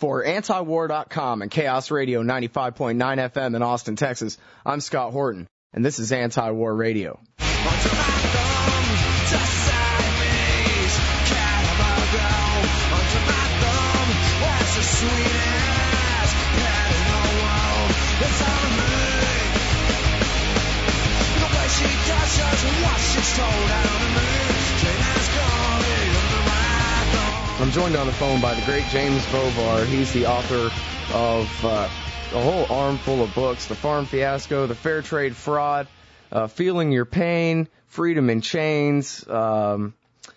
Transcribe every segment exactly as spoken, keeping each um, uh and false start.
For anti war dot com and Chaos Radio ninety-five point nine F M in Austin, Texas, I'm Scott Horton, and this is Anti-War Radio. I'm joined on the phone by the great James Bovard. He's the author of uh, a whole armful of books: The Farm Fiasco, The Fair Trade Fraud, uh, Feeling Your Pain, Freedom in Chains, um,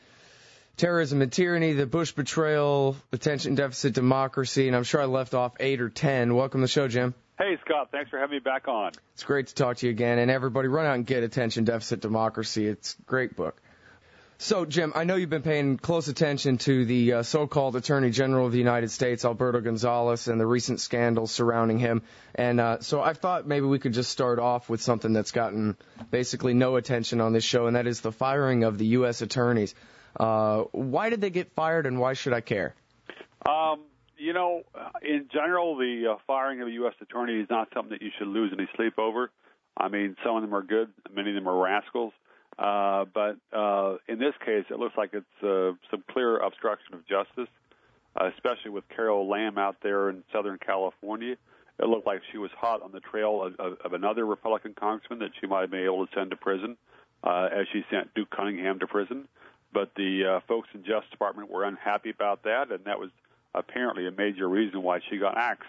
Terrorism and Tyranny, The Bush Betrayal, Attention Deficit Democracy, and I'm sure I left off eight or ten. Welcome to the show, Jim. Hey, Scott. Thanks for having me back on. It's great to talk to you again. And everybody, run out and get Attention Deficit Democracy. It's a great book. So, Jim, I know you've been paying close attention to the uh, so-called Attorney General of the United States, Alberto Gonzales, and the recent scandals surrounding him. And uh, so I thought maybe we could just start off with something that's gotten basically no attention on this show, and that is the firing of the U S attorneys. Uh, why did they get fired, and why should I care? Um, you know, in general, the uh, firing of a U S attorney is not something that you should lose any sleep over. I mean, some of them are good, many of them are rascals. Uh, but uh, in this case, it looks like it's uh, some clear obstruction of justice, uh, especially with Carol Lam out there in Southern California. It looked like she was hot on the trail of, of, of another Republican congressman that she might have been able to send to prison, uh, as she sent Duke Cunningham to prison. But the uh, folks in Justice Department were unhappy about that, and that was apparently a major reason why she got axed.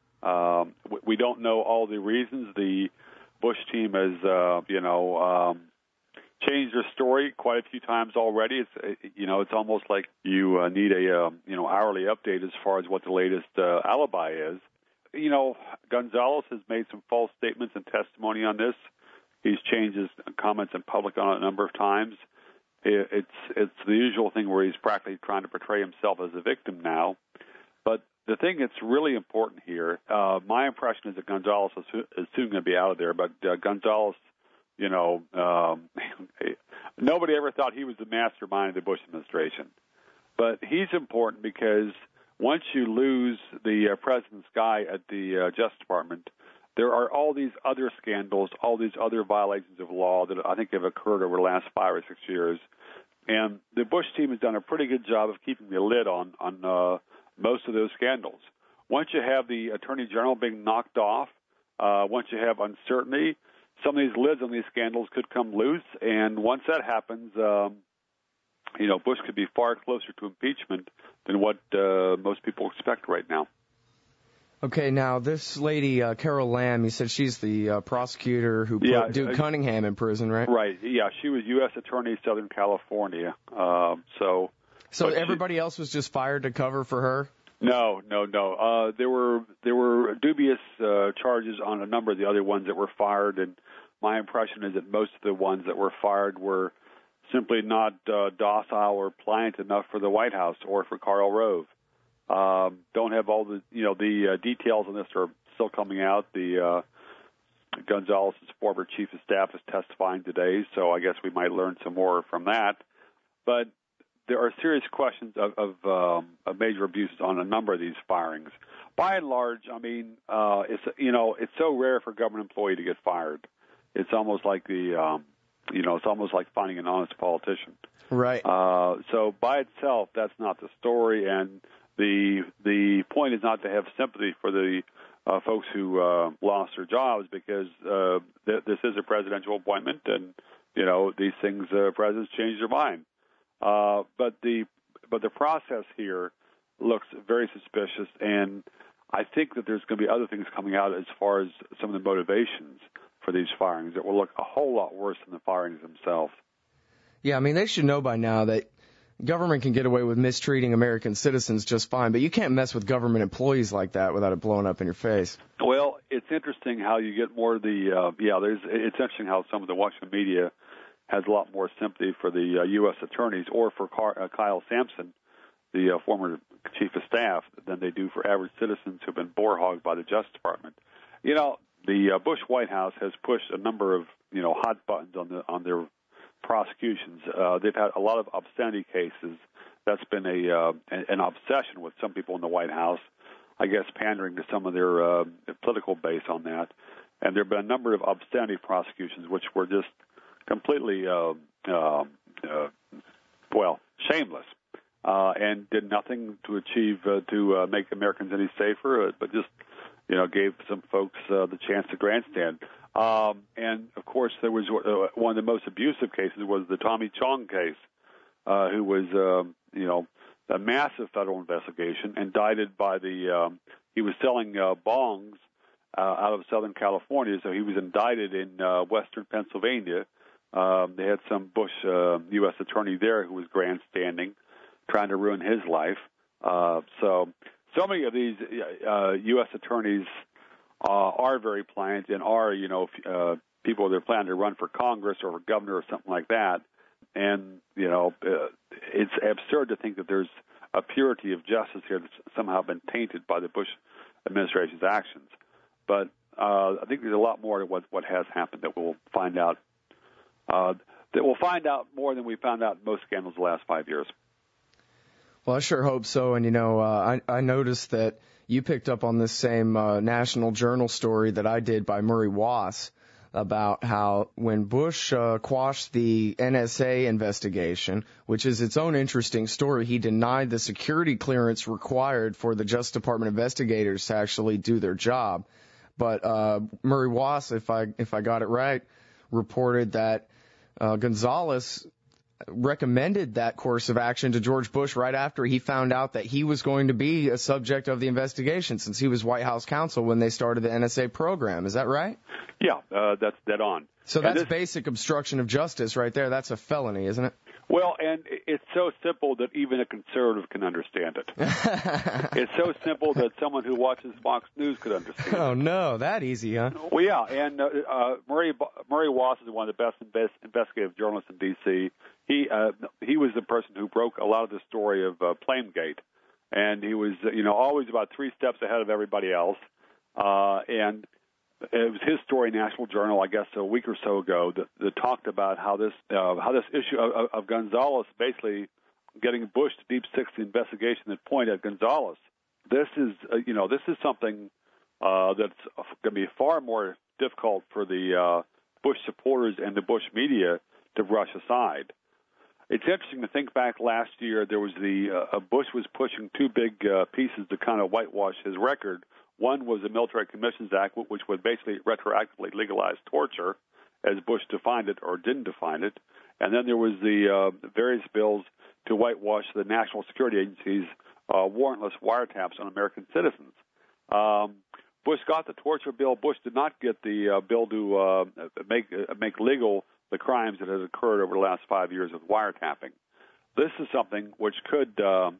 Um, we, we don't know all the reasons. The Bush team has, uh, you know, um, changed their story quite a few times already. It's, you know, it's almost like you uh, need a, uh, you know, hourly update as far as what the latest uh, alibi is. You know, Gonzales has made some false statements and testimony on this. He's changed his comments in public on it a number of times. It's it's the usual thing where he's practically trying to portray himself as a victim now. But the thing that's really important here, uh, my impression is that Gonzales is, is soon going to be out of there, but uh, Gonzales, you know, um, nobody ever thought he was the mastermind of the Bush administration. But he's important because once you lose the uh, president's guy at the uh, Justice Department, there are all these other scandals, all these other violations of law that I think have occurred over the last five or six years. And the Bush team has done a pretty good job of keeping the lid on, on uh, most of those scandals. Once you have the Attorney General being knocked off, uh, once you have uncertainty, some of these lids on these scandals could come loose, and once that happens, um, you know, Bush could be far closer to impeachment than what uh, most people expect right now. Okay, now this lady, uh, Carol Lam, you said she's the uh, prosecutor who put yeah, Duke uh, Cunningham in prison, right? Right, yeah, she was U S Attorney Southern California. Uh, so so everybody she, else was just fired to cover for her? No, no, no. Uh, there were there were dubious uh, charges on a number of the other ones that were fired, and my impression is that most of the ones that were fired were simply not uh, docile or pliant enough for the White House or for Karl Rove. Um, don't have all the, you know, the uh, details on this are still coming out. The uh, Gonzales' former chief of staff is testifying today, so I guess we might learn some more from that. But there are serious questions of, of, um, of major abuses on a number of these firings. By and large, I mean, uh, it's you know, it's so rare for a government employee to get fired. It's almost like the, um, you know, it's almost like finding an honest politician. Right. Uh, so by itself, that's not the story, and the the point is not to have sympathy for the uh, folks who uh, lost their jobs, because uh, th- this is a presidential appointment, and you know these things, uh, presidents change their mind. Uh, but the but the process here looks very suspicious, and I think that there's going to be other things coming out as far as some of the motivations for these firings that will look a whole lot worse than the firings themselves. Yeah, I mean, they should know by now that government can get away with mistreating American citizens just fine, but you can't mess with government employees like that without it blowing up in your face. Well, it's interesting how you get more of the, uh, yeah, there's, it's interesting how some of the Washington media has a lot more sympathy for the uh, U S attorneys or for Car- uh, Kyle Sampson, the uh, former chief of staff, than they do for average citizens who've been bore-hogged by the Justice Department. You know, the uh, Bush White House has pushed a number of, you know, hot buttons on the on their prosecutions. Uh, they've had a lot of obscenity cases. That's been a uh, an obsession with some people in the White House. I guess, pandering to some of their uh, political base on that. And there have been a number of obscenity prosecutions which were just completely, uh, uh, uh, well, shameless, uh, and did nothing to achieve uh, to uh, make Americans any safer, uh, but just, you know, gave some folks uh, the chance to grandstand. Um, and, of course, there was uh, one of the most abusive cases was the Tommy Chong case, uh, who was, um, you know, a massive federal investigation, indicted by the, um, he was selling uh, bongs uh, out of Southern California, so he was indicted in uh, Western Pennsylvania. Um, they had some Bush uh, U S attorney there who was grandstanding, trying to ruin his life. Uh, so, so many of these uh, U S attorneys uh, are very pliant and are, you know, uh, people that are planning to run for Congress or for governor or something like that. And, you know, uh, it's absurd to think that there's a purity of justice here that's somehow been tainted by the Bush administration's actions. But uh, I think there's a lot more to what, what has happened that we'll find out. Uh, that we'll find out more than we found out in most scandals the last five years. Well, I sure hope so. And, you know, uh, I, I noticed that you picked up on this same uh, National Journal story that I did by Murray Wass about how when Bush uh, quashed the N S A investigation, which is its own interesting story, he denied the security clearance required for the Justice Department investigators to actually do their job. But uh, Murray Wass, if I if I got it right, reported that uh, Gonzales recommended that course of action to George Bush right after he found out that he was going to be a subject of the investigation, since he was White House counsel when they started the N S A program. Is that right? Yeah, uh, that's dead on. So that's this, basic obstruction of justice right there. That's a felony, isn't it? Well, and it's so simple that even a conservative can understand it. It's so simple that someone who watches Fox News could understand oh, it. no, that easy, huh? Well, yeah, and uh, uh, Murray Murray Wass is one of the best invest, investigative journalists in D C He uh, he was the person who broke a lot of the story of uh, Plamegate, and he was, you know, always about three steps ahead of everybody else. Uh, and it was his story, National Journal, I guess, a week or so ago, that, that talked about how this uh, how this issue of, of Gonzales basically getting Bush to deep six the investigation that pointed at Gonzales. This is, uh, you know, this is something uh, that's going to be far more difficult for the uh, Bush supporters and the Bush media to brush aside. It's interesting to think back last year. There was the uh, Bush was pushing two big uh, pieces to kind of whitewash his record. One was the Military Commissions Act, which would basically retroactively legalize torture, as Bush defined it or didn't define it. And then there was the uh, various bills to whitewash the national security agencies' uh, warrantless wiretaps on American citizens. Um, Bush got the torture bill. Bush did not get the uh, bill to uh, make uh, make legal the crimes that had occurred over the last five years of wiretapping. This is something which could uh,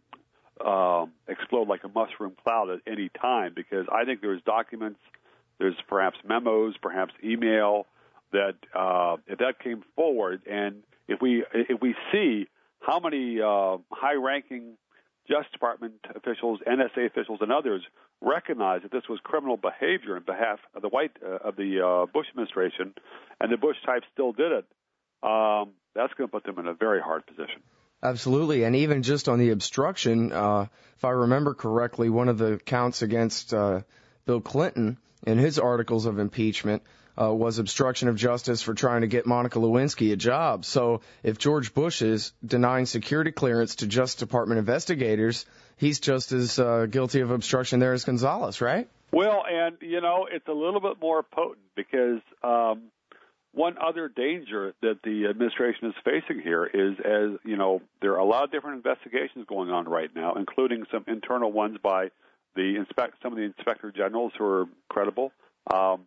uh, explode like a mushroom cloud at any time, because I think there's documents, there's perhaps memos, perhaps email, that uh, if that came forward, and if we if we see how many uh, high-ranking Justice Department officials, N S A officials, and others recognize that this was criminal behavior in behalf of the White uh, of the uh, Bush administration, and the Bush types still did it, um, that's going to put them in a very hard position. Absolutely, and even just on the obstruction, uh, if I remember correctly, one of the counts against uh, Bill Clinton in his articles of impeachment uh, was obstruction of justice for trying to get Monica Lewinsky a job. So if George Bush is denying security clearance to Justice Department investigators, he's just as uh, guilty of obstruction there as Gonzales, right? Well, and, you know, it's a little bit more potent because um, one other danger that the administration is facing here is, as you know, there are a lot of different investigations going on right now, including some internal ones by the inspect some of the inspector generals who are credible. Um,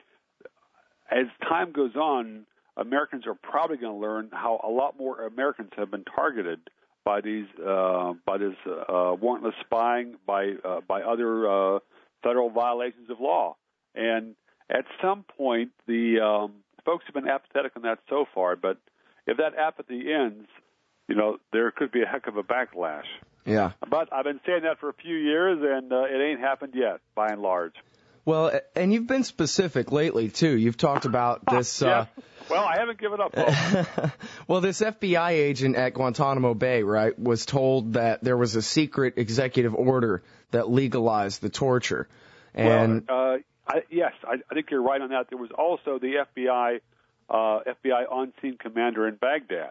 as time goes on, Americans are probably going to learn how a lot more Americans have been targeted by these uh, by this uh, warrantless spying, by uh, by other uh, federal violations of law, and at some point the um, folks have been apathetic on that so far, but if that apathy ends, you know, there could be a heck of a backlash. Yeah. But I've been saying that for a few years, and uh, it ain't happened yet, by and large. Well, and you've been specific lately, too. You've talked about this. Yes. Uh, well, I haven't given up hope. Well, this F B I agent at Guantanamo Bay, right, was told that there was a secret executive order that legalized the torture. And well, uh, I, yes, I, I think you're right on that. There was also the F B I, uh, F B I on-scene commander in Baghdad,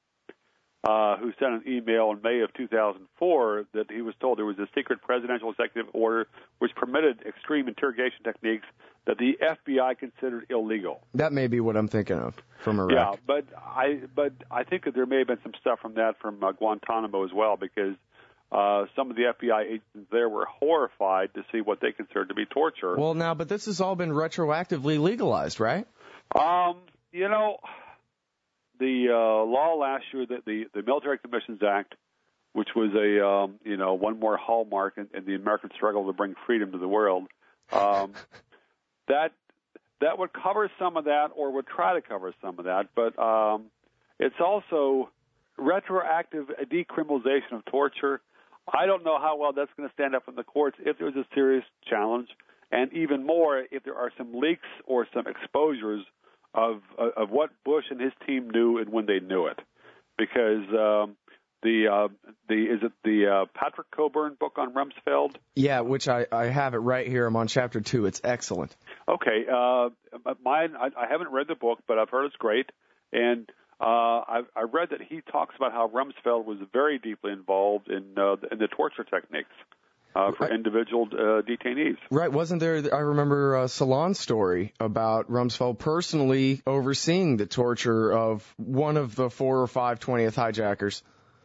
uh, who sent an email in May of two thousand four that he was told there was a secret presidential executive order which permitted extreme interrogation techniques that the F B I considered illegal. That may be what I'm thinking of from Iraq. Yeah, but I but I think that there may have been some stuff from that from uh, Guantanamo as well, because uh, some of the F B I agents there were horrified to see what they considered to be torture. Well, now, but this has all been retroactively legalized, right? Um, you know, the uh, law last year, that the, the Military Commissions Act, which was a um, you know one more hallmark in, in the American struggle to bring freedom to the world, um, that that would cover some of that, or would try to cover some of that. But um, it's also retroactive decriminalization of torture. I don't know how well that's going to stand up in the courts if there's a serious challenge, and even more if there are some leaks or some exposures of of what Bush and his team knew and when they knew it, because um, the uh, the is it the uh, Patrick Coburn book on Rumsfeld? Yeah, which I, I have it right here. I'm on chapter two. It's excellent. Okay, uh, mine I, I haven't read the book, but I've heard it's great, and uh, I've I read that he talks about how Rumsfeld was very deeply involved in uh, in the torture techniques Uh, for individual uh, detainees. Right. Wasn't there, I remember a Salon story about Rumsfeld personally overseeing the torture of one of the four or five twentieth hijackers.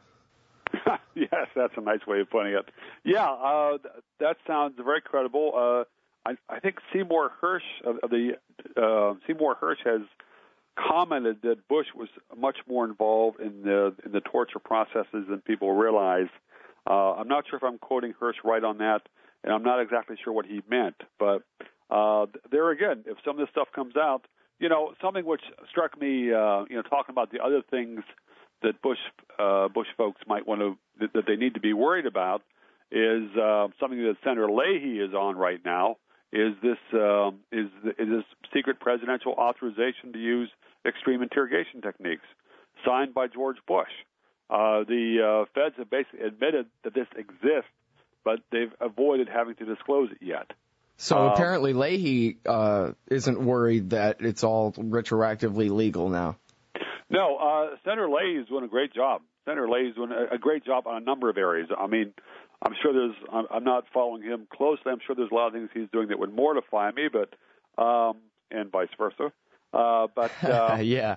Yes, that's a nice way of putting it. Yeah, uh, that sounds very credible. Uh, I, I think Seymour Hersh of, of the uh, Seymour Hersh has commented that Bush was much more involved in the in the torture processes than people realize. Uh, I'm not sure if I'm quoting Hersh right on that, and I'm not exactly sure what he meant. But uh, there again, if some of this stuff comes out, you know, something which struck me, uh, you know, talking about the other things that Bush uh, Bush folks might want to that, that they need to be worried about is uh, something that Senator Leahy is on right now. Is this uh, is, is this secret presidential authorization to use extreme interrogation techniques, signed by George Bush? Uh, the uh, feds have basically admitted that this exists, but they've avoided having to disclose it yet. So um, apparently Leahy uh, isn't worried that it's all retroactively legal now. No, uh, Senator Leahy is doing a great job. Senator Leahy is doing a, a great job on a number of areas. I mean, I'm sure there's, I'm, I'm not following him closely. I'm sure there's a lot of things he's doing that would mortify me, but, um, and vice versa. Uh, but, uh, yeah.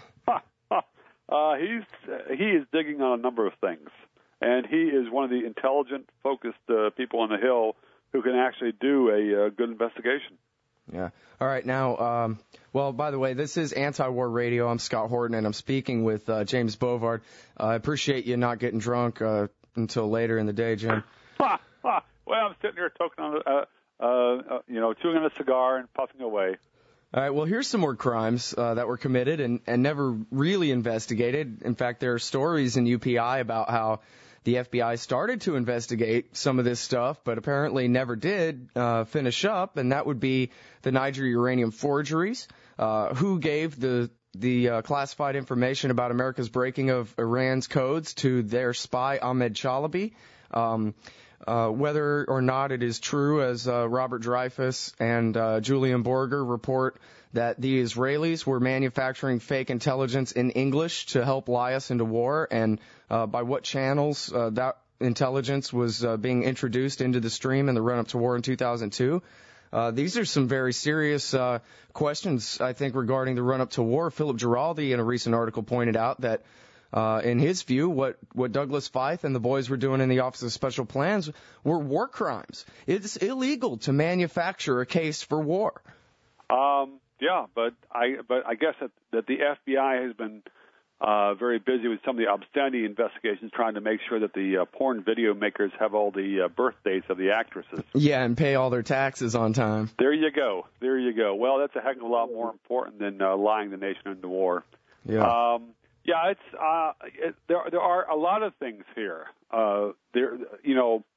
Uh, he's uh, he is digging on a number of things, and he is one of the intelligent, focused uh, people on the Hill who can actually do a uh, good investigation. Yeah. All right. Now, um, well, by the way, this is Anti-War Radio. I'm Scott Horton, and I'm speaking with uh, James Bovard. Uh, I appreciate you not getting drunk uh, until later in the day, Jim. Well, I'm sitting here talking on, uh, uh, uh, you know, chewing on a cigar and puffing away. All right, well, here's some more crimes uh, that were committed and, and never really investigated. In fact, there are stories in U P I about how the F B I started to investigate some of this stuff, but apparently never did uh, finish up, and that would be the Niger uranium forgeries. Uh, who gave the the uh, classified information about America's breaking of Iran's codes to their spy Ahmed Chalabi? Um, Uh, whether or not it is true, as uh, Robert Dreyfus and uh, Julian Borger report, that the Israelis were manufacturing fake intelligence in English to help lie us into war, and uh, by what channels uh, that intelligence was uh, being introduced into the stream in the run-up to war in two thousand two. Uh, these are some very serious uh, questions, I think, regarding the run-up to war. Philip Giraldi, in a recent article, pointed out that Uh, in his view, what, what Douglas Feith and the boys were doing in the Office of Special Plans were war crimes. It's illegal to manufacture a case for war. Um, yeah, but I but I guess that, that the F B I has been uh, very busy with some of the obscenity investigations, trying to make sure that the uh, porn video makers have all the uh, birth dates of the actresses. Yeah, and pay all their taxes on time. There you go. There you go. Well, that's a heck of a lot more important than uh, lying the nation into war. Yeah. Um, Yeah, it's uh, it, there. There are a lot of things here. Uh, there, you know,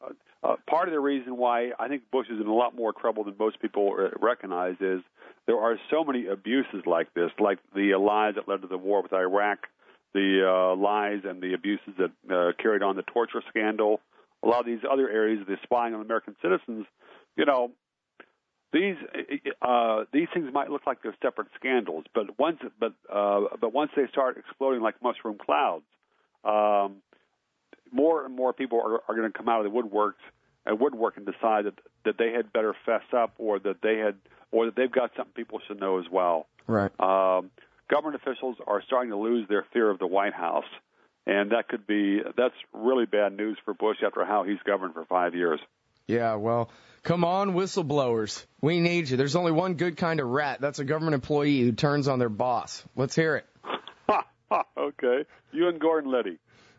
uh, part of the reason why I think Bush is in a lot more trouble than most people recognize is there are so many abuses like this, like the uh, lies that led to the war with Iraq, the uh, lies and the abuses that uh, carried on the torture scandal, a lot of these other areas, the spying on American citizens. You know, these uh, these things might look like they're separate scandals, but once but uh, but once they start exploding like mushroom clouds, um, more and more people are, are going to come out of the woodworks and woodwork and decide that that they had better fess up, or that they had, or that they've got something people should know as well. Right. Um, government officials are starting to lose their fear of the White House, and that could be that's really bad news for Bush after how he's governed for five years. Yeah, well, come on, whistleblowers. We need you. There's only one good kind of rat. That's a government employee who turns on their boss. Let's hear it. Okay. You and Gordon Liddy.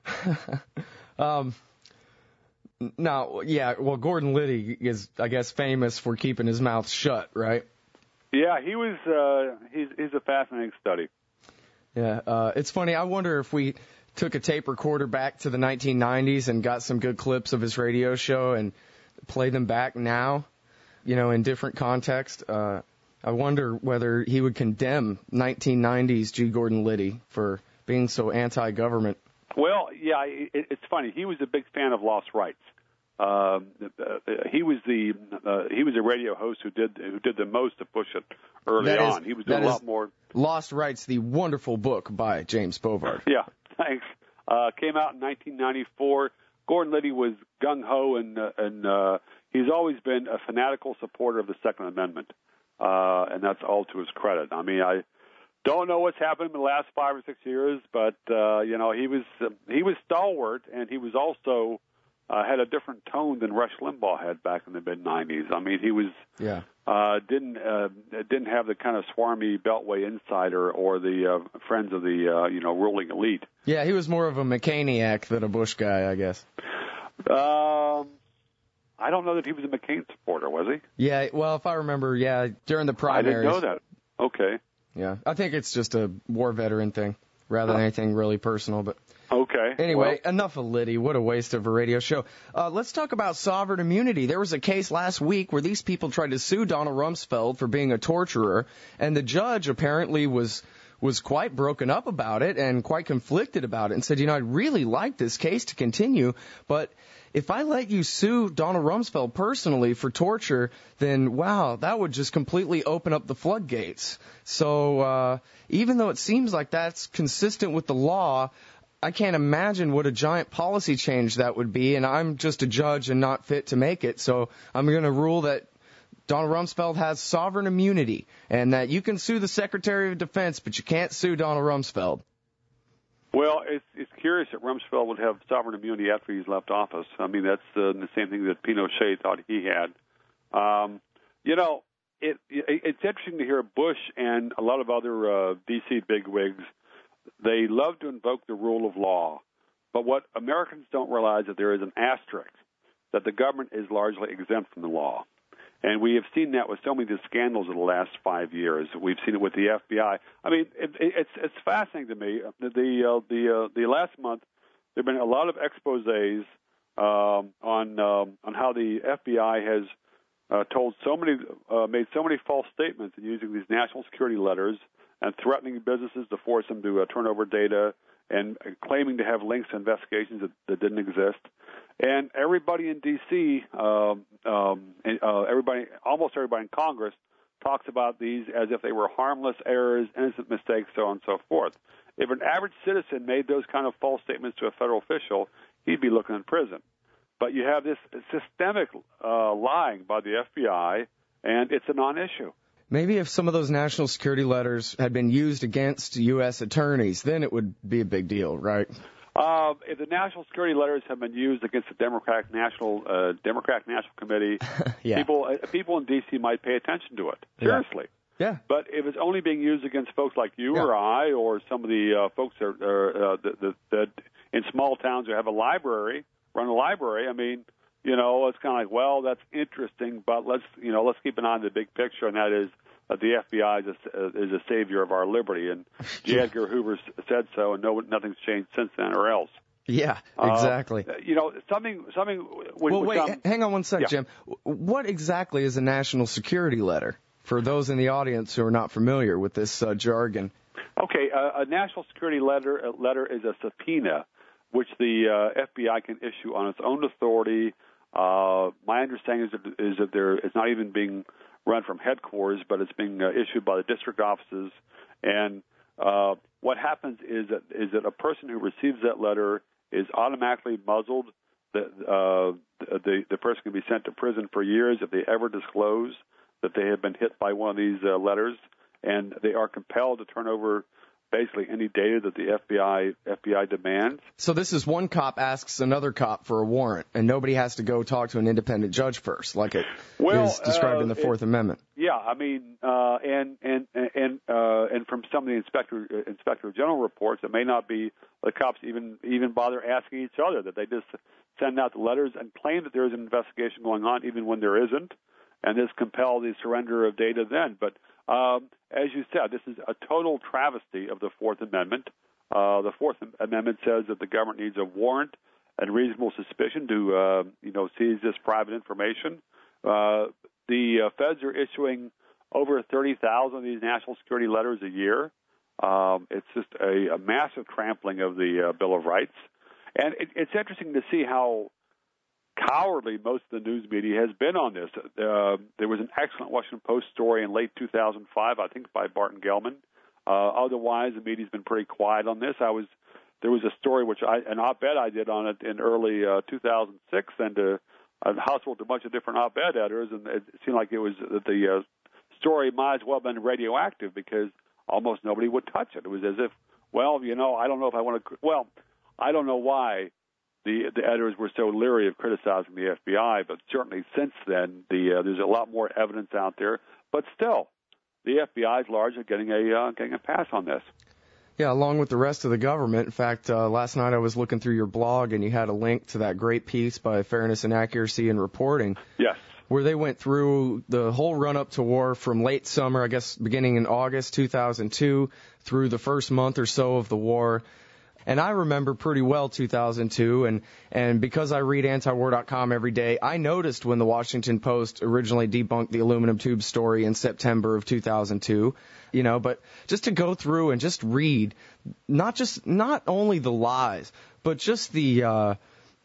um, now, yeah, well, Gordon Liddy is, I guess, famous for keeping his mouth shut, right? Yeah, he was. Uh, he's he's a fascinating study. Yeah, uh, it's funny. I wonder if we took a tape recorder back to the nineteen nineties and got some good clips of his radio show and play them back now, you know, in different context. Uh, I wonder whether he would condemn nineteen nineties G. Gordon Liddy for being so anti-government. Well, yeah, it, it's funny. He was a big fan of lost rights. Uh, he was the uh, he was a radio host who did who did the most to push it early That is, on. He was doing a lot more. Lost Rights, the wonderful book by James Bovard. Yeah, thanks. Uh, came out in nineteen ninety-four. Gordon Liddy was gung ho, and uh, and uh, he's always been a fanatical supporter of the Second Amendment, uh, and that's all to his credit. I mean, I don't know what's happened in the last five or six years, but uh, you know, he was uh, he was stalwart, and he was also uh, had a different tone than Rush Limbaugh had back in the mid nineties. I mean, he was yeah uh, didn't uh, didn't have the kind of swarmy Beltway insider or the uh, friends of the uh, you know ruling elite. Yeah, he was more of a McCainiac than a Bush guy, I guess. Um, I don't know that he was a McCain supporter, was he? Yeah, well, if I remember, yeah, during the primaries. I didn't know that. Okay. Yeah, I think it's just a war veteran thing rather than anything really personal, but. Okay. Anyway, well. enough of Liddy. What a waste of a radio show. Uh, let's talk about sovereign immunity. There was a case last week where these people tried to sue Donald Rumsfeld for being a torturer, and the judge apparently was was quite broken up about it and quite conflicted about it and said, you know, I'd really like this case to continue, but if I let you sue Donald Rumsfeld personally for torture, then, wow, that would just completely open up the floodgates. So uh, even though it seems like that's consistent with the law, I can't imagine what a giant policy change that would be, and I'm just a judge and not fit to make it. So I'm going to rule that Donald Rumsfeld has sovereign immunity and that you can sue the Secretary of Defense, but you can't sue Donald Rumsfeld. Well, it's, it's curious that Rumsfeld would have sovereign immunity after he's left office. I mean, that's uh, the same thing that Pinochet thought he had. Um, you know, it, it, it's interesting to hear Bush and a lot of other uh, D C bigwigs. They love to invoke the rule of law. But what Americans don't realize is that there is an asterisk, that the government is largely exempt from the law. And we have seen that with so many of the scandals of the last five years. We've seen it with the F B I. I mean, it, it, it's it's fascinating to me. The the uh, the, uh, the last month, there have been a lot of exposés um, on um, on how the F B I has uh, told so many, uh, made so many false statements in using these national security letters and threatening businesses to force them to uh, turn over data and claiming to have links to investigations that, that didn't exist. And everybody in D C, um, um, uh, everybody, almost everybody in Congress, talks about these as if they were harmless errors, innocent mistakes, so on and so forth. If an average citizen made those kind of false statements to a federal official, he'd be looking in prison. But you have this systemic uh, lying by the F B I, and it's a non-issue. Maybe if some of those national security letters had been used against U S attorneys, then it would be a big deal, right? Uh, if the national security letters have been used against the Democratic National uh, Democratic National Committee, yeah. people uh, people in D C might pay attention to it. Seriously. Yeah. yeah. But if it's only being used against folks like you yeah. or I, or some of the uh, folks that, are, uh, that, that, that in small towns who have a library, run a library, I mean, you know, it's kind of like, well, that's interesting, but let's you know let's keep an eye on the big picture, and that is. Uh, the F B I is a, is a savior of our liberty, and J. Edgar Hoover said so, and no, nothing's changed since then or else. Yeah, exactly. Uh, you know, something something. Would, well, would wait, come, hang on one sec, yeah. Jim. What exactly is a national security letter for those in the audience who are not familiar with this uh, jargon? Okay, uh, a national security letter a letter is a subpoena, which the uh, F B I can issue on its own authority. Uh, my understanding is that, is that there it's not even being run from headquarters, but it's being uh, issued by the district offices. And uh, what happens is that is that a person who receives that letter is automatically muzzled. The, uh, the the person can be sent to prison for years if they ever disclose that they have been hit by one of these uh, letters, and they are compelled to turn over basically any data that the F B I F B I demands. So this is one cop asks another cop for a warrant, and nobody has to go talk to an independent judge first, like it well, is described uh, in the Fourth it, Amendment. Yeah, I mean, uh, and and and uh, and from some of the inspector uh, inspector general reports, it may not be the cops even even bother asking each other, that they just send out the letters and claim that there is an investigation going on, even when there isn't, and this compel the surrender of data then. But um, as you said, this is a total travesty of the Fourth Amendment. Uh, the Fourth Amendment says that the government needs a warrant and reasonable suspicion to, uh, you know, seize this private information. Uh, the uh, feds are issuing over thirty thousand of these national security letters a year. Um, it's just a, a massive trampling of the uh, Bill of Rights. And it, it's interesting to see how cowardly most of the news media has been on this. Uh, there was an excellent Washington Post story in late two thousand five, I think, by Barton Gellman. Uh, otherwise, the media's been pretty quiet on this. I was there was a story which I an op-ed I did on it in early uh, two thousand six, and uh, I hustled a bunch of different op-ed editors, and it seemed like it was that the uh, story might as well have been radioactive because almost nobody would touch it. It was as if, well, you know, I don't know if I want to. Well, I don't know why the the editors were so leery of criticizing the F B I, but certainly since then, the uh, there's a lot more evidence out there. But still, the F B I is largely getting a uh, getting a pass on this. Yeah, along with the rest of the government. In fact, uh, last night I was looking through your blog, and you had a link to that great piece by Fairness and Accuracy in Reporting. Yes. Where they went through the whole run-up to war from late summer, I guess beginning in August two thousand two, through the first month or so of the war. And I remember pretty well two thousand two, and, and because I read anti war dot com every day, I noticed when the Washington Post originally debunked the aluminum tube story in September of two thousand two, you know, but just to go through and just read, not just, not only the lies, but just the, uh,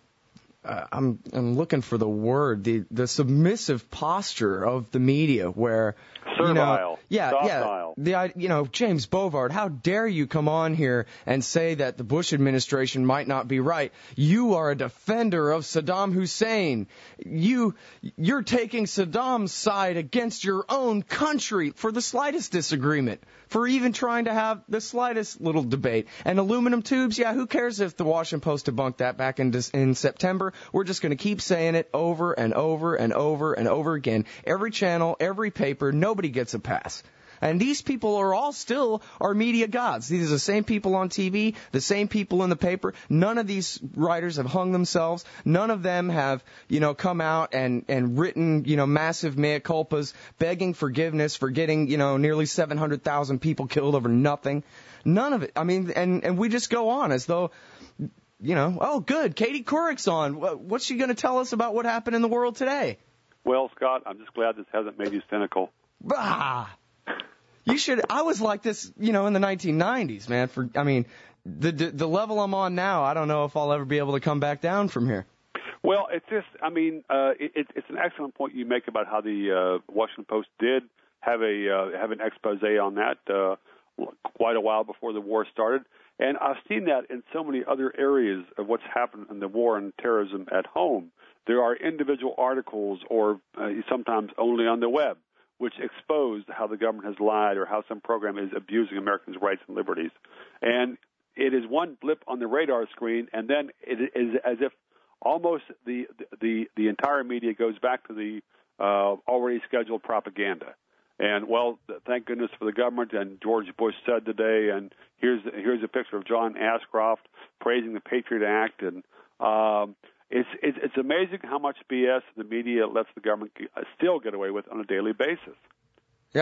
Uh, I'm I'm looking for the word, the the submissive posture of the media, where Servile, you know, yeah, docile. yeah, the you know James Bovard, how dare you come on here and say that the Bush administration might not be right? You are a defender of Saddam Hussein. You you're taking Saddam's side against your own country for the slightest disagreement, for even trying to have the slightest little debate. And aluminum tubes, yeah, who cares if the Washington Post debunked that back in in September? We're just going to keep saying it over and over and over and over again. Every channel, every paper, nobody gets a pass. And these people are all still our media gods. These are the same people on T V, the same people in the paper. None of these writers have hung themselves. None of them have, you know, come out and, and written, you know, massive mea culpas, begging forgiveness for getting, you know, nearly seven hundred thousand people killed over nothing. None of it. I mean, and, and we just go on as though, you know, oh, good, Katie Couric's on. What's she going to tell us about what happened in the world today? Well, Scott, I'm just glad this hasn't made you cynical. Bah! You should. I was like this, you know, in the nineteen nineties, man. For I mean, the the level I'm on now, I don't know if I'll ever be able to come back down from here. Well, it's just, I mean, uh, it, it's an excellent point you make about how the uh, Washington Post did have a uh, have an expose on that uh, quite a while before the war started. And I've seen that in so many other areas of what's happened in the war and terrorism at home. There are individual articles, or uh, sometimes only on the web, which expose how the government has lied or how some program is abusing Americans' rights and liberties. And it is one blip on the radar screen, and then it is as if almost the the, the entire media goes back to the uh, already scheduled propaganda. And, well, thank goodness for the government, and George Bush said today, and here's here's a picture of John Ashcroft praising the Patriot Act. And um, it's, it's it's amazing how much B S the media lets the government still get away with on a daily basis. Yeah.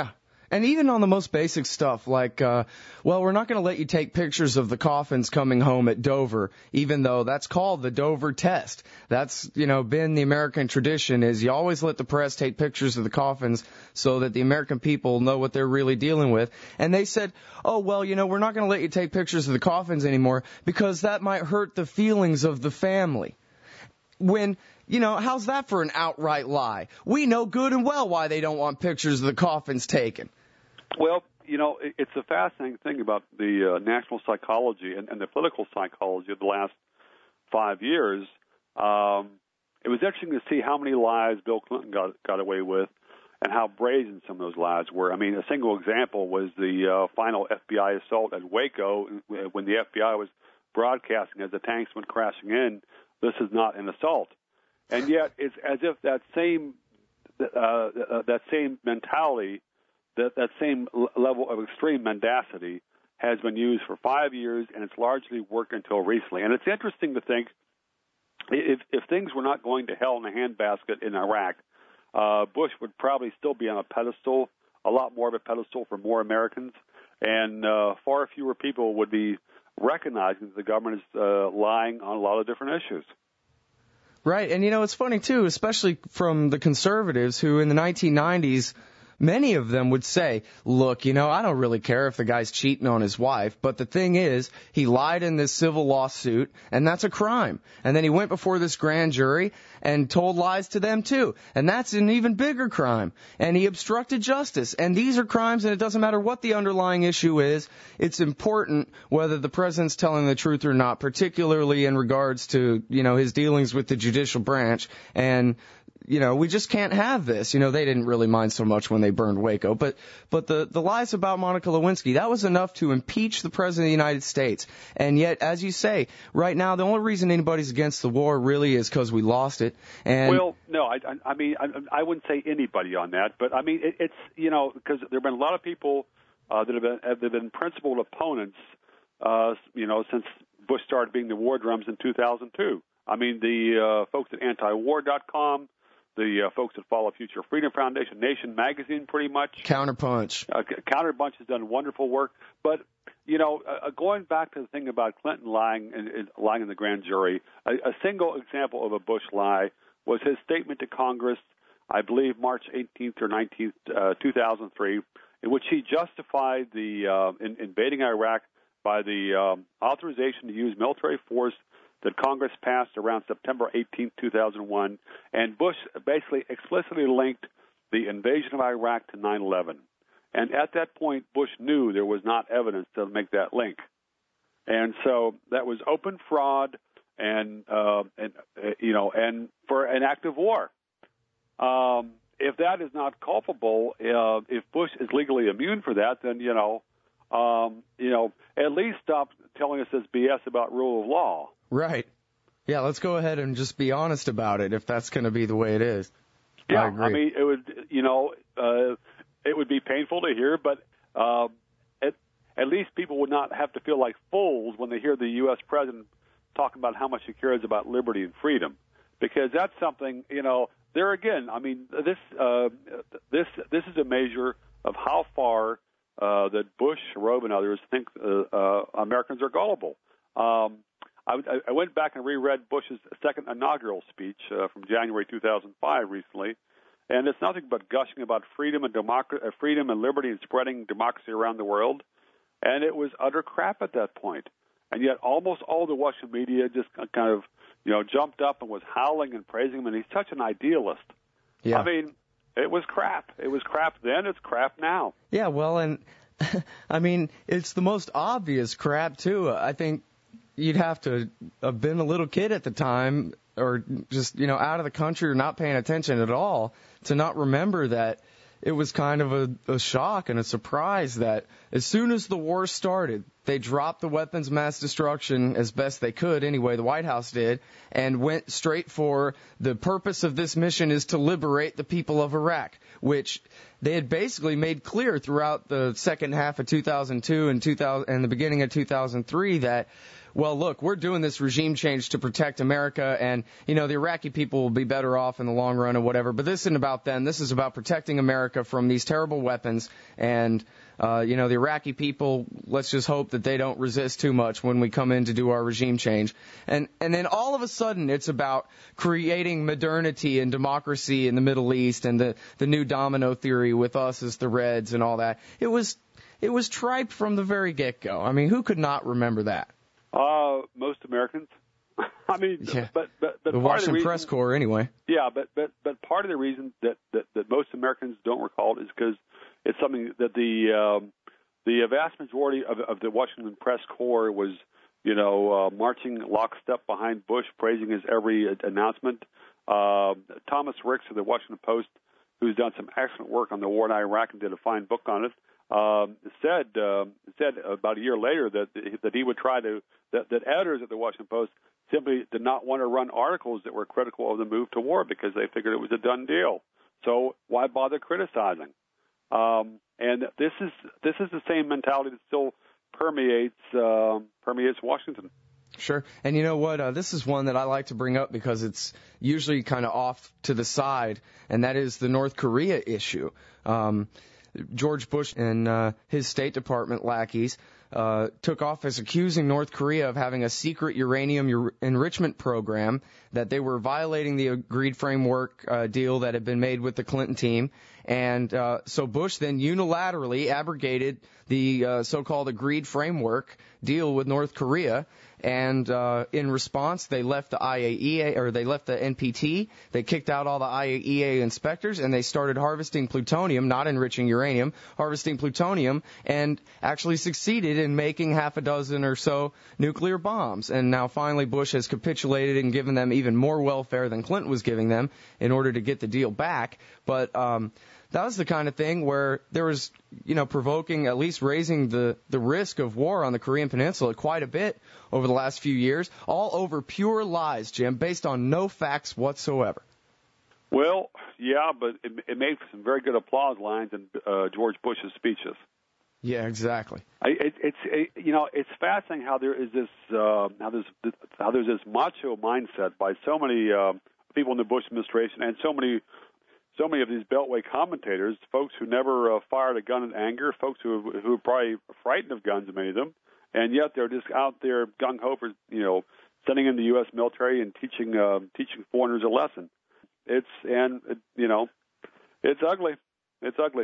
And even on the most basic stuff, like, uh, well, we're not going to let you take pictures of the coffins coming home at Dover, even though that's called the Dover test. That's, you know, been the American tradition, is you always let the press take pictures of the coffins so that the American people know what they're really dealing with. And they said, oh, well, you know, we're not going to let you take pictures of the coffins anymore because that might hurt the feelings of the family. When, you know, how's that for an outright lie? We know good and well why they don't want pictures of the coffins taken. Well, you know, it's a fascinating thing about the uh, national psychology and, and the political psychology of the last five years. Um, it was interesting to see how many lies Bill Clinton got got away with and how brazen some of those lies were. I mean, a single example was the uh, final F B I assault at Waco when the F B I was broadcasting as the tanks went crashing in, this is not an assault. And yet it's as if that same uh, uh, that same mentality, that, that same level of extreme mendacity has been used for five years, and it's largely worked until recently. And it's interesting to think if, if things were not going to hell in a handbasket in Iraq, uh, Bush would probably still be on a pedestal, a lot more of a pedestal for more Americans, and uh, far fewer people would be recognizing that the government is uh, lying on a lot of different issues. Right, and you know, it's funny, too, especially from the conservatives who in the nineteen nineties, many of them would say, look, you know, I don't really care if the guy's cheating on his wife, but the thing is, he lied in this civil lawsuit, and that's a crime. And then he went before this grand jury and told lies to them, too. And that's an even bigger crime. And he obstructed justice. And these are crimes, and it doesn't matter what the underlying issue is. It's important whether the president's telling the truth or not, particularly in regards to, you know, his dealings with the judicial branch. And you know, we just can't have this. You know, they didn't really mind so much when they burned Waco. But but the, the lies about Monica Lewinsky, that was enough to impeach the President of the United States. And yet, as you say, right now, the only reason anybody's against the war really is because we lost it. And well, no, I, I mean, I, I wouldn't say anybody on that. But, I mean, it, it's, you know, because there have been a lot of people uh, that have been, have been principled opponents, uh, you know, since Bush started being the war drums in two thousand two. I mean, the uh, folks at anti war dot com, the uh, folks that follow Future Freedom Foundation, Nation Magazine, pretty much. Counterpunch. Uh, Counterpunch has done wonderful work. But, you know, uh, going back to the thing about Clinton lying in, in, lying in the grand jury, a, a single example of a Bush lie was his statement to Congress, I believe March eighteenth or nineteenth, uh, two thousand three, in which he justified the uh, in, invading Iraq by the um, authorization to use military force that Congress passed around September eighteenth, two thousand one, and Bush basically explicitly linked the invasion of Iraq to nine eleven. And at that point, Bush knew there was not evidence to make that link. And so that was open fraud and, uh, and uh, you know, and for an act of war. Um, if that is not culpable, uh, if Bush is legally immune for that, then, you know, um, you know, at least stop telling us this B S about rule of law. Right. Yeah, let's go ahead and just be honest about it if that's going to be the way it is. Yeah, I agree. I mean, it would, you know, uh, it would be painful to hear, but uh, at, at least people would not have to feel like fools when they hear the U S president talking about how much he cares about liberty and freedom, because that's something, you know, there again, I mean, this uh, this this is a measure of how far uh, that Bush, Rove, and others think uh, uh, Americans are gullible. Um, I, I went back and reread Bush's second inaugural speech uh, from January two thousand five recently, and it's nothing but gushing about freedom and democracy, uh, freedom and liberty, and spreading democracy around the world. And it was utter crap at that point. And yet, almost all the Western media just kind of, you know, jumped up and was howling and praising him. And he's such an idealist. Yeah. I mean, it was crap. It was crap then. It's crap now. Yeah. Well, and I mean, it's the most obvious crap too. I think you'd have to have been a little kid at the time or just, you know, out of the country or not paying attention at all to not remember that it was kind of a, a shock and a surprise that as soon as the war started, they dropped the weapons of mass destruction as best they could, anyway, the White House did, and went straight for the purpose of this mission is to liberate the people of Iraq, which they had basically made clear throughout the second half of two thousand two and, two thousand, and the beginning of two thousand three that well, look, we're doing this regime change to protect America, and, you know, the Iraqi people will be better off in the long run or whatever, but this isn't about them. This is about protecting America from these terrible weapons, and, uh, you know, the Iraqi people, let's just hope that they don't resist too much when we come in to do our regime change. And, and then all of a sudden it's about creating modernity and democracy in the Middle East and the, the new domino theory with us as the Reds and all that. It was, it was tripe from the very get-go. I mean, who could not remember that? Uh, most Americans. I mean, yeah. but, but, but the part Washington of the reason, Press Corps, anyway. Yeah, but, but, but part of the reason that, that, that most Americans don't recall is because it's something that the um, the vast majority of, of the Washington Press Corps was, you know, uh, marching lockstep behind Bush, praising his every announcement. Uh, Thomas Ricks of the Washington Post, who's done some excellent work on the war in Iraq and did a fine book on it, Um, said uh, said about a year later that that he would try to that, that editors at the Washington Post simply did not want to run articles that were critical of the move to war because they figured it was a done deal. So why bother criticizing? Um, and this is this is the same mentality that still permeates uh, permeates Washington. Sure. And you know what? Uh, this is one that I like to bring up because it's usually kind of off to the side, and that is the North Korea issue. Um, George Bush and uh, his State Department lackeys uh, took office accusing North Korea of having a secret uranium ur- enrichment program, that they were violating the agreed framework uh, deal that had been made with the Clinton team. And uh, so Bush then unilaterally abrogated the uh, so-called agreed framework deal with North Korea. And uh, in response, they left the I A E A, or they left the N P T. They kicked out all the I A E A inspectors, and they started harvesting plutonium, not enriching uranium, harvesting plutonium, and actually succeeded in making half a dozen or so nuclear bombs. And now finally Bush has capitulated and given them even more welfare than Clinton was giving them in order to get the deal back. But um, that was the kind of thing where there was, you know, provoking, at least raising the, the risk of war on the Korean Peninsula quite a bit over the last few years, all over pure lies, Jim, based on no facts whatsoever. Well, yeah, but it, it made some very good applause lines in uh, George Bush's speeches. Yeah, exactly. I, it, it's it, you know it's fascinating how there is this uh, how there's how there's this macho mindset by so many uh, people in the Bush administration and so many. So many of these Beltway commentators, folks who never uh, fired a gun in anger, folks who who are probably frightened of guns, many of them, and yet they're just out there gung ho for, you know, sending in the U S military and teaching uh, teaching foreigners a lesson. It's and it, you know, it's ugly. It's ugly.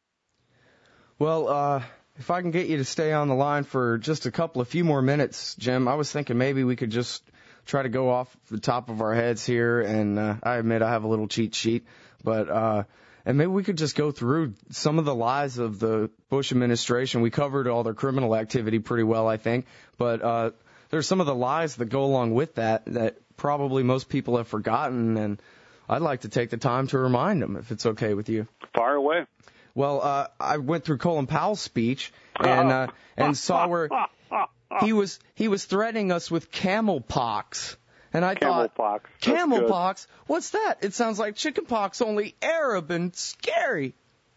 Well, uh, if I can get you to stay on the line for just a couple of few more minutes, Jim, I was thinking maybe we could just try to go off the top of our heads here, and uh, I admit I have a little cheat sheet. But, uh, and maybe we could just go through some of the lies of the Bush administration. We covered all their criminal activity pretty well, I think. But, uh, there's some of the lies that go along with that that probably most people have forgotten. And I'd like to take the time to remind them, if it's okay with you. Fire away. Well, uh, I went through Colin Powell's speech and, uh, and saw where he was, he was threatening us with camel pox. And I camel thought, pox. camel pox? What's that? It sounds like chicken pox, only Arab and scary.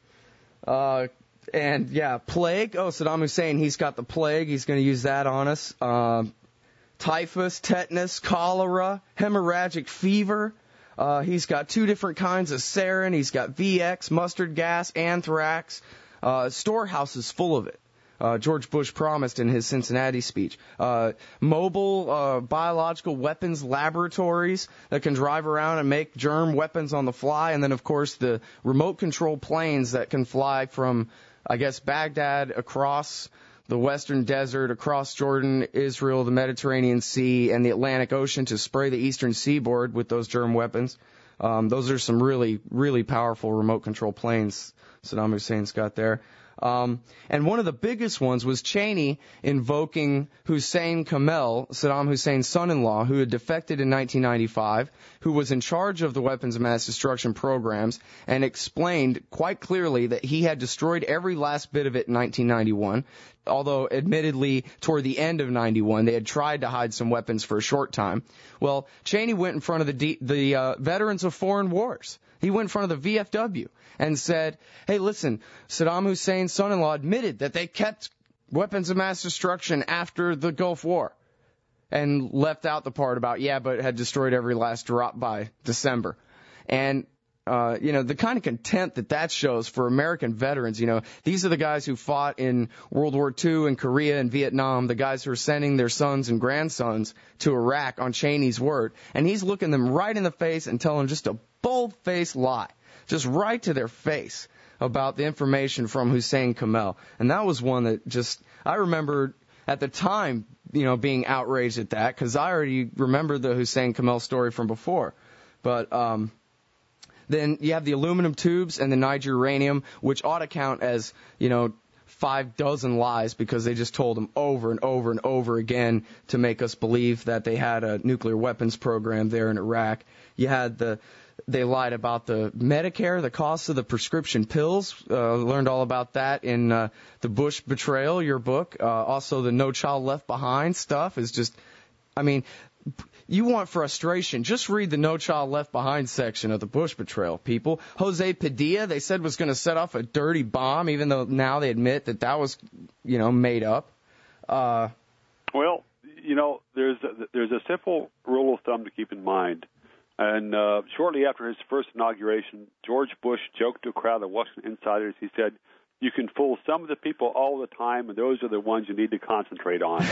Uh, and yeah, plague. Oh, Saddam Hussein, he's got the plague. He's going to use that on us. Uh, typhus, tetanus, cholera, hemorrhagic fever. Uh, he's got two different kinds of sarin. He's got V X, mustard gas, anthrax. Uh, storehouses full of it. Uh, George Bush promised in his Cincinnati speech. Uh, mobile uh, biological weapons laboratories that can drive around and make germ weapons on the fly. And then, of course, the remote control planes that can fly from, I guess, Baghdad across the western desert, across Jordan, Israel, the Mediterranean Sea, and the Atlantic Ocean to spray the eastern seaboard with those germ weapons. Um, those are some really, really powerful remote control planes Saddam Hussein's got there. Um, and one of the biggest ones was Cheney invoking Hussein Kamel, Saddam Hussein's son-in-law, who had defected in nineteen ninety-five, who was in charge of the weapons of mass destruction programs, and explained quite clearly that he had destroyed every last bit of it in nineteen ninety-one, although admittedly toward the end of ninety-one they had tried to hide some weapons for a short time. Well, Cheney went in front of the, D- the uh, Veterans of Foreign Wars. He went in front of the V F W and said, hey, listen, Saddam Hussein's son-in-law admitted that they kept weapons of mass destruction after the Gulf War. and left out the part about, yeah, but had destroyed every last drop by December. And, uh, you know, the kind of contempt that that shows for American veterans, you know, these are the guys who fought in World War Two and Korea and Vietnam, the guys who are sending their sons and grandsons to Iraq on Cheney's word. And he's looking them right in the face and telling just a bold-faced lie, just right to their face about the information from Hussein Kamel. And that was one that just, I remember at the time, you know, being outraged at that, because I already remember the Hussein Kamel story from before. But um, then you have the aluminum tubes and the Niger uranium, which ought to count as, you know, five dozen lies, because they just told them over and over and over again to make us believe that they had a nuclear weapons program there in Iraq. You had the They lied about the Medicare, the cost of the prescription pills. Uh, learned all about that in uh, the Bush Betrayal, your book. Uh, also, the No Child Left Behind stuff is just, I mean, you want frustration, just read the No Child Left Behind section of the Bush Betrayal, people. Jose Padilla, they said, was going to set off a dirty bomb, even though now they admit that that was, you know, made up. Uh, well, you know, there's a, there's a simple rule of thumb to keep in mind. And uh, shortly after his first inauguration, George Bush joked to a crowd of Washington insiders. He said, "You can fool some of the people all the time, and those are the ones you need to concentrate on."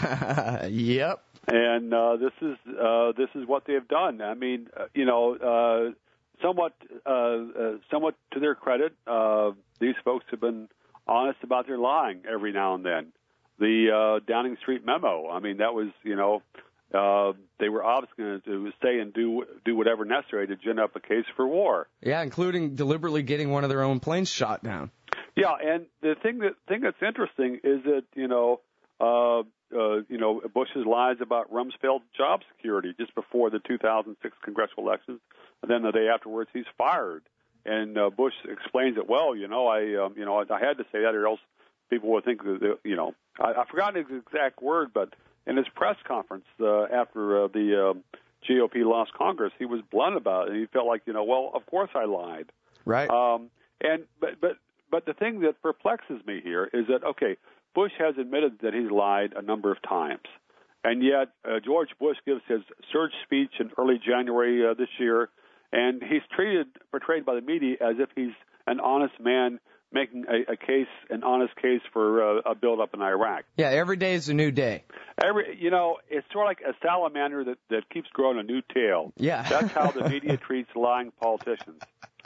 Yep. And uh, this is uh, this is what they have done. I mean, uh, you know, uh, somewhat uh, uh, somewhat to their credit, uh, these folks have been honest about their lying every now and then. The uh, Downing Street memo. I mean, that was, you know. Uh, they were obviously going to stay and do do whatever necessary to gin up a case for war. Yeah, including deliberately getting one of their own planes shot down. Yeah, and the thing that thing that's interesting is that you know, uh, uh, you know, Bush's lies about Rumsfeld job security just before the two thousand six congressional elections, and then the day afterwards he's fired. And uh, Bush explains it well. You know, I um, you know I, I had to say that, or else people would think that, you know, I, I forgot his exact word, but. In his press conference uh, after uh, the uh, G O P lost Congress, he was blunt about it. He felt like, you know, well, of course I lied. Right. Um, and but but but the thing that perplexes me here is that, okay, Bush has admitted that he's lied a number of times, and yet uh, George Bush gives his surge speech in early January uh, this year, and he's treated portrayed by the media as if he's an honest man making a, a case, an honest case for uh, a build-up in Iraq. Yeah, every day is a new day. Every, you know, it's sort of like a salamander that, that keeps growing a new tail. Yeah. That's how the media treats lying politicians.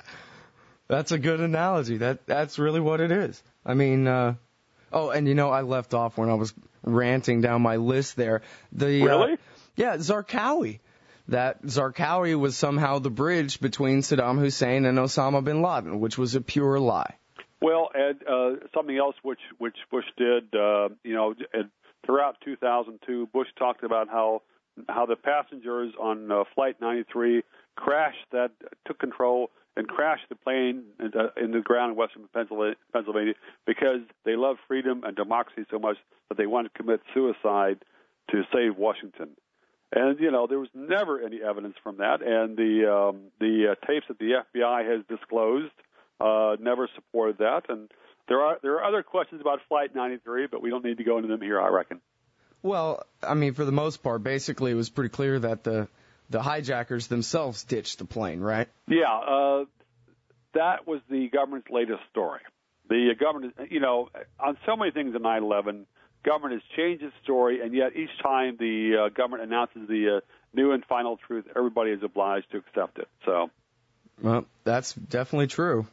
That's a good analogy. That That's really what it is. I mean, uh, oh, and you know, I left off when I was ranting down my list there. The, really? Uh, yeah, Zarqawi. That Zarqawi was somehow the bridge between Saddam Hussein and Osama bin Laden, which was a pure lie. Well, and uh, something else which which Bush did, uh, you know, and throughout two thousand two, Bush talked about how how the passengers on uh, Flight ninety-three crashed that took control and crashed the plane in, uh, in the ground in western Pennsylvania because they love freedom and democracy so much that they wanted to commit suicide to save Washington. And you know, there was never any evidence from that, and the um, the uh, tapes that the F B I has disclosed. Uh, never supported that, and there are there are other questions about Flight ninety-three, but we don't need to go into them here, I reckon. Well, I mean, for the most part, basically, it was pretty clear that the the hijackers themselves ditched the plane, right? Yeah, uh, that was the government's latest story. The government, you know, on so many things in nine eleven, government has changed its story, and yet each time the uh, government announces the uh, new and final truth, everybody is obliged to accept it. So, well, that's definitely true.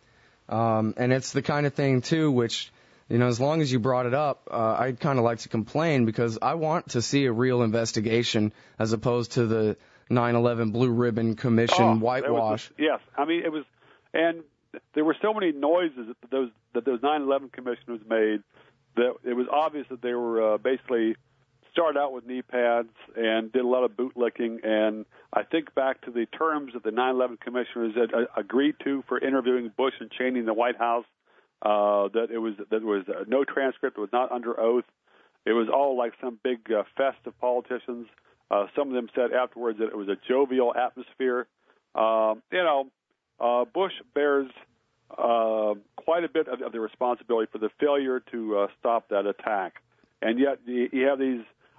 Um, and it's the kind of thing, too, which, you know, as long as you brought it up, uh, I'd kind of like to complain because I want to see a real investigation as opposed to the nine eleven Blue Ribbon Commission oh, whitewash. Was, yes. I mean, it was, and there were so many noises that those, that those nine eleven commissioners made that it was obvious that they were uh, basically started out with knee pads and did a lot of bootlicking. And I think back to the terms that the nine eleven commissioners had uh, agreed to for interviewing Bush and Cheney in the White House, uh, that it was that there was uh, no transcript, it was not under oath. It was all like some big uh, fest of politicians. Uh, some of them said afterwards that it was a jovial atmosphere. Uh, you know, uh, Bush bears uh, quite a bit of, of the responsibility for the failure to uh, stop that attack. And yet you have these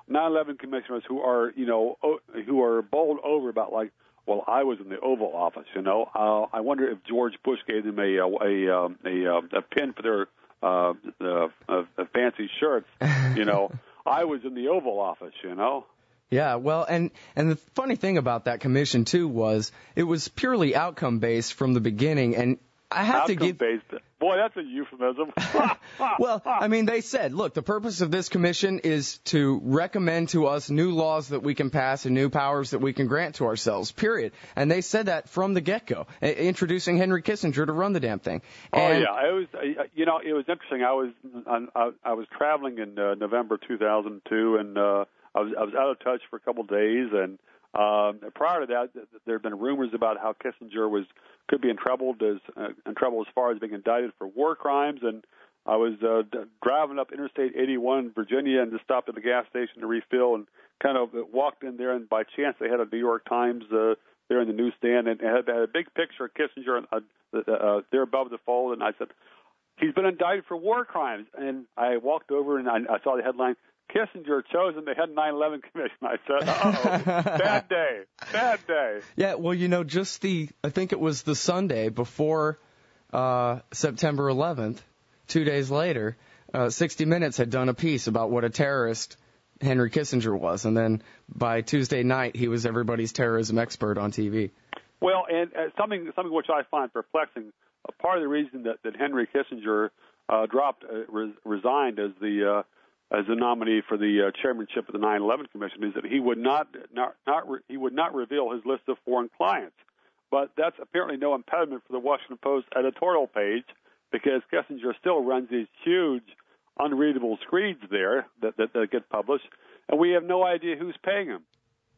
nine eleven commissioners who are, you know, o- who are bowled over about like, well, I was in the Oval Office, you know. Uh, I wonder if George Bush gave them a a a, um, a, uh, a pin for their uh, uh, uh, fancy shirts, you know. I was in the Oval Office, you know. Yeah, well, and and the funny thing about that commission too was it was purely outcome based from the beginning, and I have outcome to give. Based. Boy, that's a euphemism. Well, I mean, they said, look, the purpose of this commission is to recommend to us new laws that we can pass and new powers that we can grant to ourselves, period. And they said that from the get-go, introducing Henry Kissinger to run the damn thing. And oh, yeah. It was, you know, it was interesting. I was I, I was traveling in uh, November two thousand two, and uh, I was I was out of touch for a couple of days, and um, prior to that, there had been rumors about how Kissinger was could be in trouble as uh, in trouble as far as being indicted for war crimes. And I was uh, d- driving up Interstate eighty-one in Virginia and just stopped at the gas station to refill, and kind of walked in there. And by chance, they had a New York Times uh, there in the newsstand, and it had, had a big picture of Kissinger uh, uh, there above the fold. And I said, "He's been indicted for war crimes." And I walked over and I, I saw the headline, Kissinger chosen the head nine eleven commission. I said, uh-oh, bad day, bad day. Yeah, well, you know, just the, I think it was the Sunday before uh, September eleventh, two days later, uh, sixty minutes had done a piece about what a terrorist Henry Kissinger was. And then by Tuesday night, he was everybody's terrorism expert on T V. Well, and uh, something something which I find perplexing, uh, part of the reason that, that Henry Kissinger uh, dropped, uh, res- resigned as the uh, as the nominee for the uh, chairmanship of the nine eleven Commission is that he would not, not, not re- he would not reveal his list of foreign clients. But that's apparently no impediment for the Washington Post editorial page, because Kissinger still runs these huge, unreadable screeds there that, that, that get published, and we have no idea who's paying him.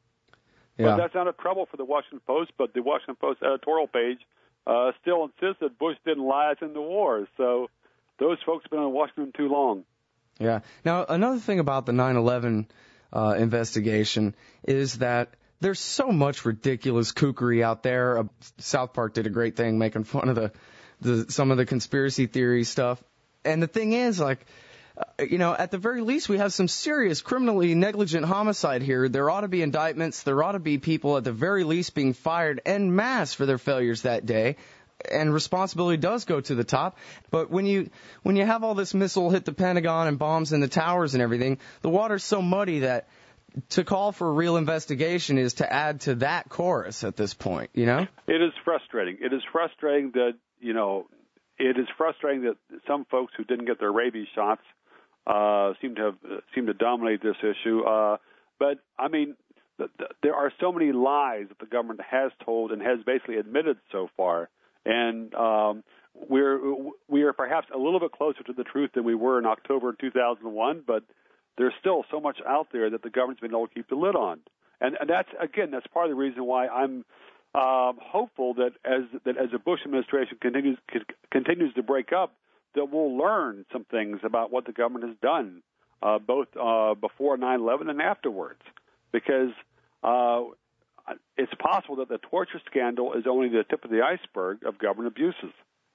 Yeah. But that's not a trouble for the Washington Post, but the Washington Post editorial page uh, still insists that Bush didn't lie us in the war. So those folks have been in Washington too long. Yeah. Now, another thing about the nine eleven uh, investigation is that there's so much ridiculous kookery out there. Uh, South Park did a great thing making fun of the, the some of the conspiracy theory stuff. And the thing is, like, uh, you know, at the very least, we have some serious criminally negligent homicide here. There ought to be indictments. There ought to be people at the very least being fired en masse for their failures that day. And responsibility does go to the top. But when you when you have all this missile hit the Pentagon and bombs in the towers and everything, the water's so muddy that to call for a real investigation is to add to that chorus at this point, you know? It is frustrating. It is frustrating that, you know, it is frustrating that some folks who didn't get their rabies shots uh, seem to have uh, seem to dominate this issue. Uh, but, I mean, th- th- there are so many lies that the government has told and has basically admitted so far. And um, we're we are perhaps a little bit closer to the truth than we were in October two thousand one, but there's still so much out there that the government's been able to keep the lid on. And, and that's, again, that's part of the reason why I'm um, hopeful that as that as the Bush administration continues c- continues to break up, that we'll learn some things about what the government has done, uh, both uh, before nine eleven and afterwards, because uh, it's possible that the torture scandal is only the tip of the iceberg of government abuses.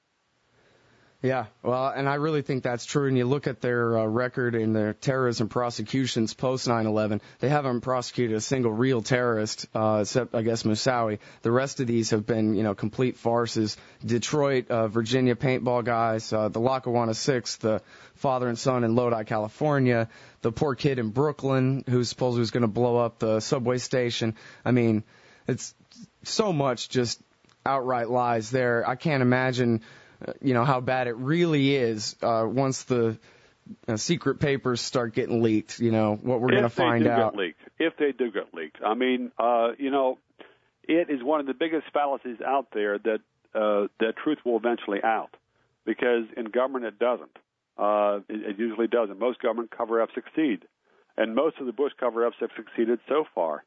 Yeah, well, and I really think that's true. And you look at their uh, record in their terrorism prosecutions post nine eleven, they haven't prosecuted a single real terrorist, uh, except, I guess, Moussaoui. The rest of these have been, you know, complete farces. Detroit, uh, Virginia paintball guys, uh, the Lackawanna Six, the father and son in Lodi, California, the poor kid in Brooklyn who supposedly was going to blow up the subway station. I mean, it's so much just outright lies there. I can't imagine, you know, how bad it really is uh, once the uh, secret papers start getting leaked, you know, what we're going to find out. If they do get leaked. If they do get leaked. I mean, uh, you know, it is one of the biggest fallacies out there that uh, that truth will eventually out, because in government it doesn't. Uh, it, it usually doesn't. Most government cover-ups succeed, and most of the Bush cover-ups have succeeded so far.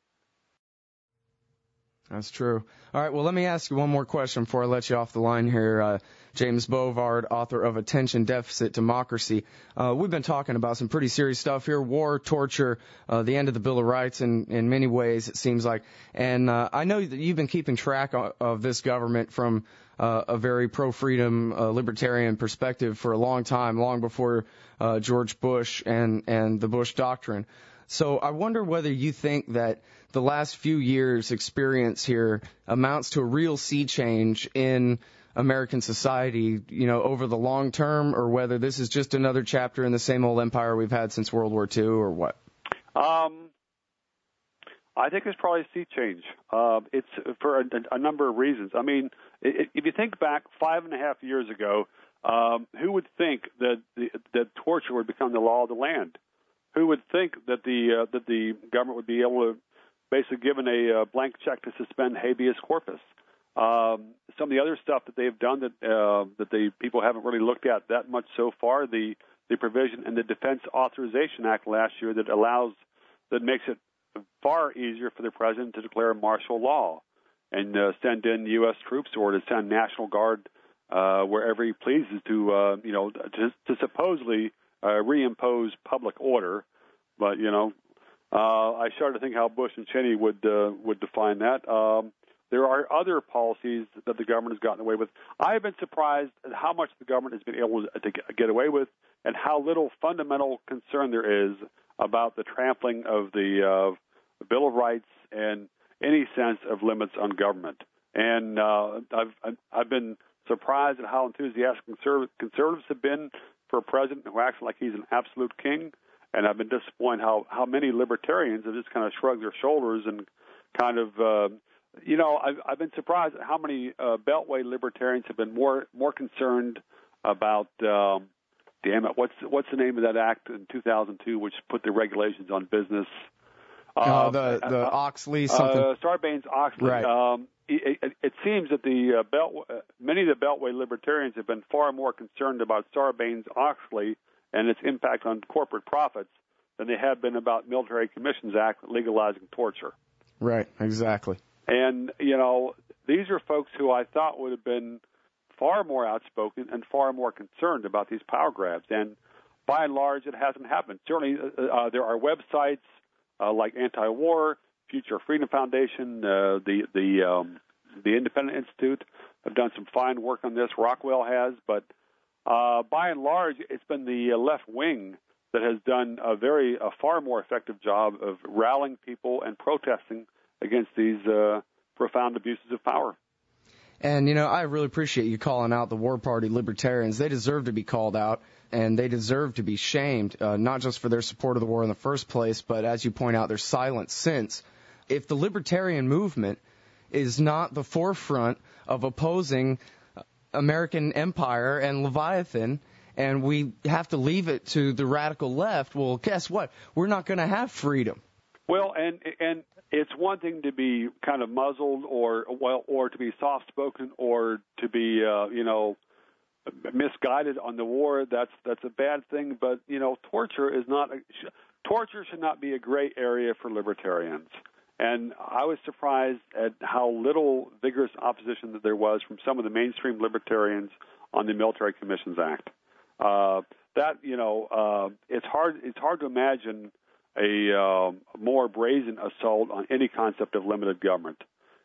That's true. All right, well, let me ask you one more question before I let you off the line here. Uh, James Bovard, author of Attention Deficit Democracy. Uh, we've been talking about some pretty serious stuff here, war, torture, uh, the end of the Bill of Rights in, in many ways, it seems like. And uh, I know that you've been keeping track of, of this government from uh, a very pro-freedom, uh, libertarian perspective for a long time, long before uh, George Bush and, and the Bush Doctrine. So I wonder whether you think that the last few years' experience here amounts to a real sea change in American society, you know, over the long term, or whether this is just another chapter in the same old empire we've had since World War Two, or what? Um, I think it's probably a sea change. Uh, it's for a, a number of reasons. I mean, it, if you think back five and a half years ago, um, who would think that the, that torture would become the law of the land? Who would think that the uh, that the government would be able to basically given a uh, blank check to suspend habeas corpus? Um, some of the other stuff that they've done that uh, that the people haven't really looked at that much so far, the the provision in the Defense Authorization Act last year that allows that makes it far easier for the president to declare martial law and uh, send in U S troops or to send National Guard uh, wherever he pleases to uh, you know to, to supposedly uh, reimpose public order. But you know, uh, I started to think how Bush and Cheney would uh, would define that. Um, There are other policies that the government has gotten away with. I have been surprised at how much the government has been able to get away with and how little fundamental concern there is about the trampling of the uh, Bill of Rights and any sense of limits on government. And uh, I've I've been surprised at how enthusiastic conservatives have been for a president who acts like he's an absolute king. And I've been disappointed how, how many libertarians have just kind of shrugged their shoulders and kind of uh, You know, I've, I've been surprised at how many uh, Beltway libertarians have been more more concerned about, um, damn it, what's what's the name of that act in two thousand two which put the regulations on business? Oh, uh, the the uh, Oxley something. Uh, Sarbanes-Oxley. Right. Um, it, it, it seems that the uh, Belt, uh, many of the Beltway libertarians have been far more concerned about Sarbanes-Oxley and its impact on corporate profits than they have been about Military Commissions Act legalizing torture. Right. Exactly. And, you know, these are folks who I thought would have been far more outspoken and far more concerned about these power grabs. And by and large, it hasn't happened. Certainly, uh, there are websites uh, like Anti-War, Future Freedom Foundation, uh, the the um, the Independent Institute have done some fine work on this. Rockwell has. But uh, by and large, it's been the left wing that has done a very a far more effective job of rallying people and protesting against these uh, profound abuses of power. And, you know, I really appreciate you calling out the War Party libertarians. They deserve to be called out, and they deserve to be shamed, uh, not just for their support of the war in the first place, but, as you point out, their silence since. If the libertarian movement is not the forefront of opposing American empire and Leviathan, and we have to leave it to the radical left, well, guess what? We're not going to have freedom. Well, and and it's one thing to be kind of muzzled or well, or to be soft-spoken or to be, uh, you know, misguided on the war. That's that's a bad thing. But you know, torture is not a, torture should not be a gray area for libertarians. And I was surprised at how little vigorous opposition that there was from some of the mainstream libertarians on the Military Commissions Act. Uh, that you know, uh, it's hard it's hard to imagine a uh, more brazen assault on any concept of limited government.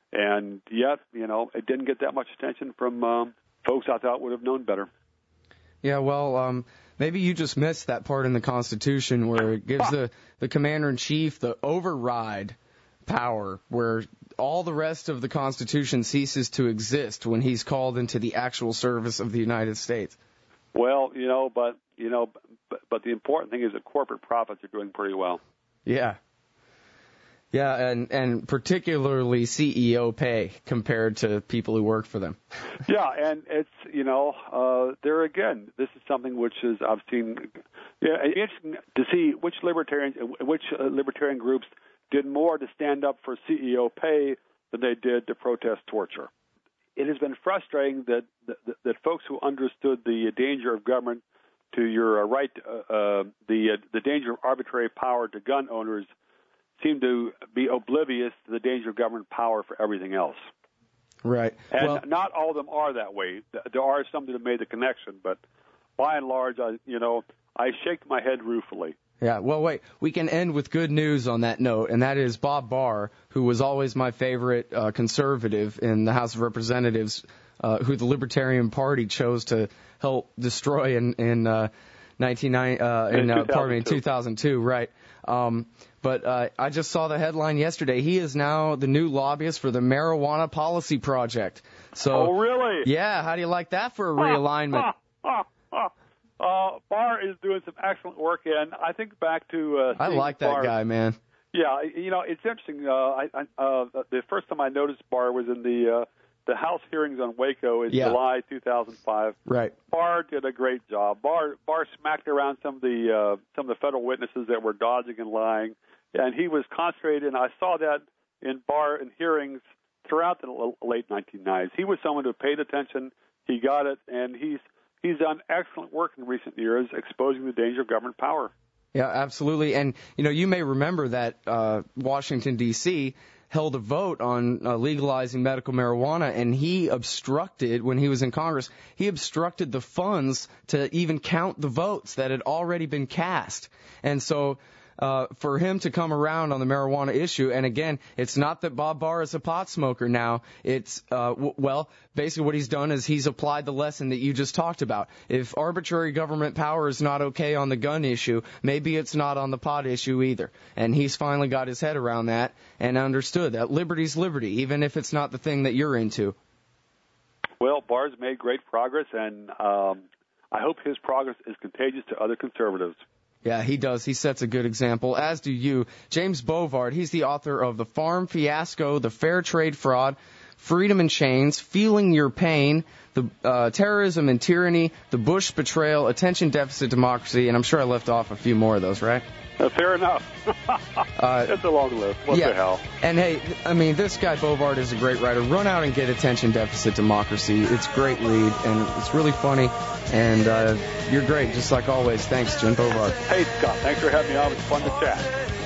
And yet, you know, it didn't get that much attention from um, folks I thought would have known better. Yeah, well, um, maybe you just missed that part in the Constitution where it gives the, the commander-in-chief the override power, where all the rest of the Constitution ceases to exist when he's called into the actual service of the United States. Well, you know, but, you know, but, but the important thing is that corporate profits are doing pretty well. Yeah. Yeah, and, and particularly C E O pay compared to people who work for them. Yeah, and it's, you know, uh, there again, this is something which is, I've seen, yeah, it's interesting to see which libertarians, which uh, libertarian groups did more to stand up for C E O pay than they did to protest torture. It has been frustrating that that, that folks who understood the danger of government to your uh, right, uh, uh, the uh, the danger of arbitrary power to gun owners, seem to be oblivious to the danger of government power for everything else. Right. And well, not all of them are that way. There are some that have made the connection, but by and large, I, you know, I shake my head ruefully. Yeah, well, wait, we can end with good news on that note, and that is Bob Barr, who was always my favorite uh, conservative in the House of Representatives, uh, who the Libertarian Party chose to help destroy in, in uh, nineteen ninety, uh, in, uh, pardon me, in two thousand two, right. Um, but uh, I just saw the headline yesterday. He is now the new lobbyist for the Marijuana Policy Project. So, oh, really? Yeah, how do you like that for a realignment? uh, Barr is doing some excellent work, and I think back to uh, I like that Barr, guy, man. Yeah, you know, it's interesting. Uh, I, I, uh, the first time I noticed Barr was in the uh, the House hearings on Waco in yeah. July two thousand five. Right. Barr did a great job. Barr Barr smacked around some of the uh, some of the federal witnesses that were dodging and lying, and he was concentrated. And I saw that in Barr in hearings throughout the late nineteen nineties. He was someone who paid attention. He got it, and he's he's done excellent work in recent years, exposing the danger of government power. Yeah, absolutely. And, you know, you may remember that uh, Washington, D C held a vote on uh, legalizing medical marijuana, and he obstructed, when he was in Congress, he obstructed the funds to even count the votes that had already been cast. And so uh, for him to come around on the marijuana issue, and again, it's not that Bob Barr is a pot smoker now. It's, uh, w- well, basically what he's done is he's applied the lesson that you just talked about. If arbitrary government power is not okay on the gun issue, maybe it's not on the pot issue either. And he's finally got his head around that and understood that liberty's liberty, even if it's not the thing that you're into. Well, Barr's made great progress, and um, I hope his progress is contagious to other conservatives. Yeah, he does. He sets a good example, as do you. James Bovard, he's the author of The Farm Fiasco, The Fair Trade Fraud, Freedom in Chains, Feeling Your Pain, the uh, Terrorism and Tyranny, The Bush Betrayal, Attention Deficit Democracy, and I'm sure I left off a few more of those, right? Uh, fair enough. uh, It's a long list. What yeah. the hell? And hey, I mean, this guy Bovard is a great writer. Run out and get Attention Deficit Democracy. It's a great read, and it's really funny. And uh, you're great, just like always. Thanks, Jim Bovard. Hey, Scott. Thanks for having me on. It was fun to chat.